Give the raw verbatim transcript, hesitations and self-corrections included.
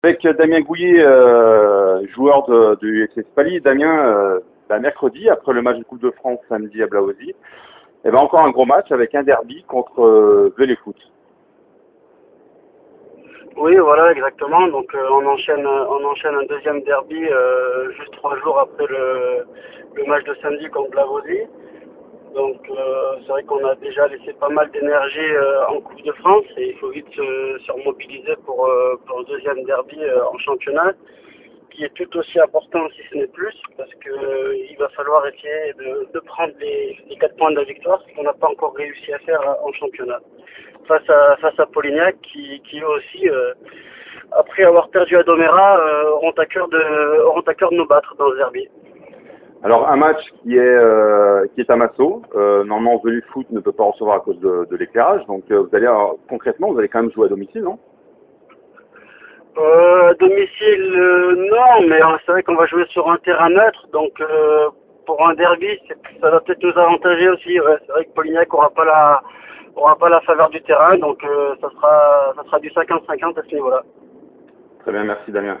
Avec Damien Gouillet, euh, joueur de, du F C Spali. Damien, euh, bah, mercredi, après le match de Coupe de France samedi à Blavozy, et ben encore un gros match avec un derby contre euh, Véléfoot. Oui, voilà, exactement. Donc euh, on enchaîne, on enchaîne un deuxième derby euh, juste trois jours après le, le match de samedi contre Blavozy. Donc euh, c'est vrai qu'on a déjà laissé pas mal d'énergie euh, en Coupe de France et il faut vite se, se remobiliser pour, euh, pour le deuxième derby euh, en championnat, qui est tout aussi important si ce n'est plus, parce qu'il va falloir essayer de, de prendre les, les quatre points de la victoire, ce qu'on n'a pas encore réussi à faire en championnat. Face à, face à Polignac, qui, qui eux aussi, euh, après avoir perdu à Doméra, euh, auront, à cœur de, auront à cœur de nous battre dans le derby. Alors un match qui est euh, qui est à Massot. Euh, normalement Véléfoot ne peut pas recevoir à cause de, de l'éclairage. Donc euh, vous allez alors, concrètement vous allez quand même jouer à domicile, non? Euh, à domicile, euh, non, mais euh, c'est vrai qu'on va jouer sur un terrain neutre, donc euh, pour un derby, ça va peut-être nous avantager aussi. Ouais. C'est vrai que Polignac n'aura pas la aura pas la faveur du terrain, donc euh, ça sera ça sera du cinquante cinquante à ce niveau-là. Très bien, merci Damien.